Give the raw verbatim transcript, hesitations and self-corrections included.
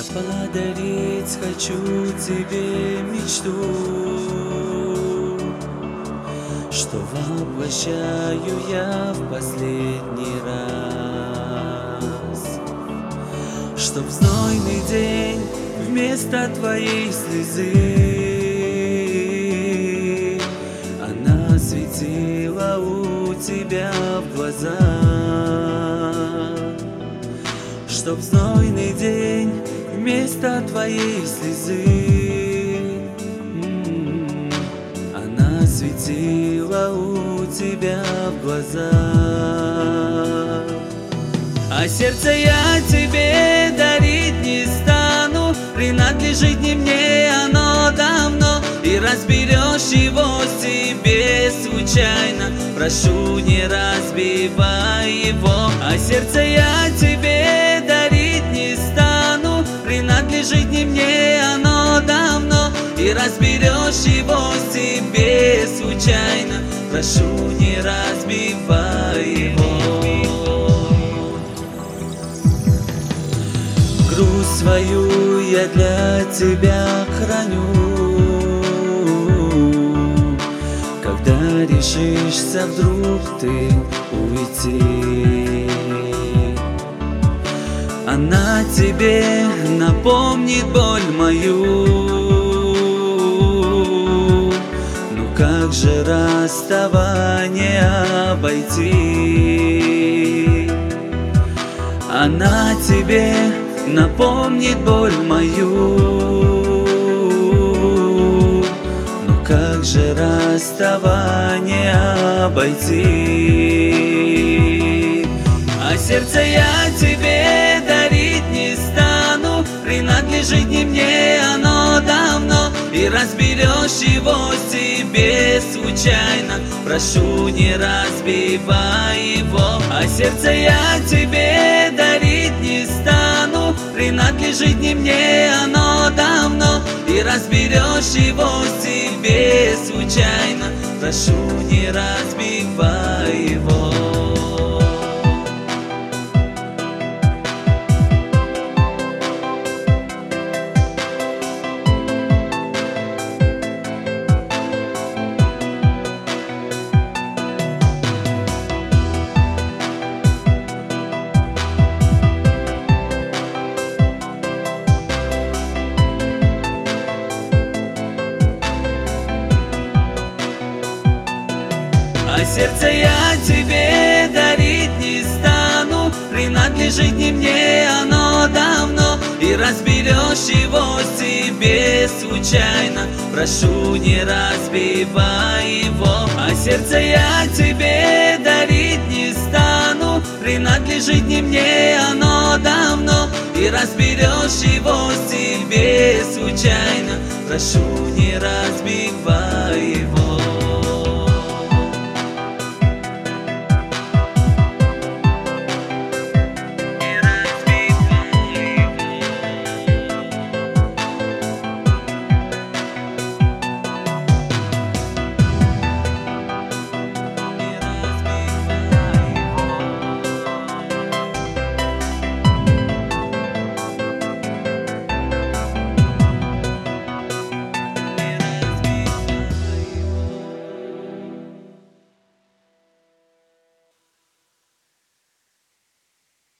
Я подарить хочу тебе мечту, что воплощаю я в последний раз, чтоб в знойный день вместо твоей слезы она светила у тебя в глазах, чтоб в знойный день вместо твоей слезы м-м, она светила у тебя в глазах. А сердце я тебе дарить не стану, принадлежит не мне оно давно, и разберешь его себе случайно. Прошу, не разбивай его. А сердце я тебе дарить не стану, принадлежит не мне оно давно, и разберешь его себе случайно. Прошу, не разбивай его. Грусть свою я для тебя храню, когда решишься вдруг ты уйти. Она тебе напомнит боль мою, ну как же расставание обойти? Она тебе напомнит боль мою, ну как же расставание обойти? А сердце я тебе дарить не стану, принадлежит не мне оно давно, и разберешь его себе случайно. Прошу, не разбивай его. А сердце я тебе дарить не стану, принадлежит не мне оно давно, и разберешь его себе случайно. Прошу, не разбивай его. А сердце я тебе дарить не стану, принадлежит не мне оно давно, и разберешь его себе случайно. Прошу, не разбивай его. А сердце я тебе дарить не стану, принадлежит не мне оно давно, и разберешь его себе случайно. Прошу, не разбивай его.